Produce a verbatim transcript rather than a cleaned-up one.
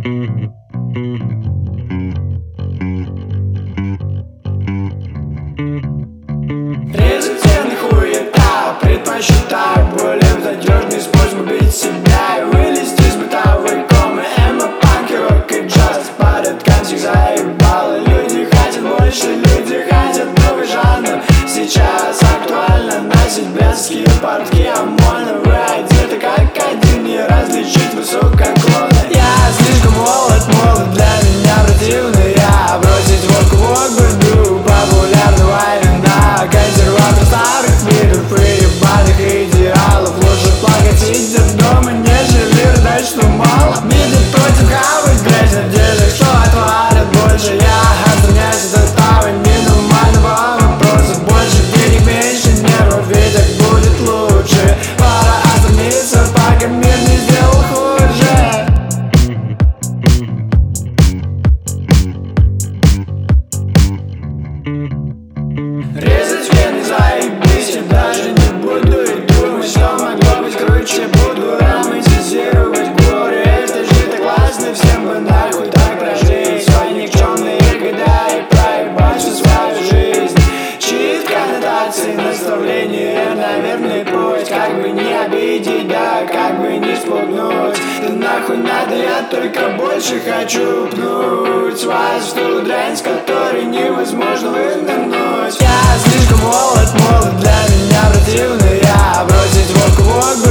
Результативный хуета, предпочитаю более надежный способ убить себя и вылезти из бытовой комы. Эмо, панки, рок и джаз, парят концик заебало. Люди хотят больше, люди хотят новый жанр. Сейчас актуально носить блядские портки ОМОНа. Вы одеты как один, не различить высокое клона. Я слишком молод, молод для меня противно. Я бросить водку в огурду популярного вина. Консерватор старых видов и ебаных идеалов. Лучше плакать сидя дома, нежели рыдать, что мало. Миды против хавать грязь, надежда, что отвалят больше. Я отстраняюсь от этого ненормального вопроса. Больше денег, меньше нервов, ведь так будет лучше. Пора отстраниться, пока мир не сделал хуже. Резать вены, заебись, я даже не буду и думать, что могло быть круче. Буду романтизировать горе, это же так классно. Всем бы нахуй так прожить свои никчемные года и проебать всю свою жизнь. Чит, коннотации, наставления, наверное, путь. Как бы не обидеть, да как бы не спугнуть. Да нахуй надо, я только больше хочу пнуть вас в ту дрянь, с которой невозможно вынырнуть. Я слишком молод, молод для меня противно. Я бросить водку в огонь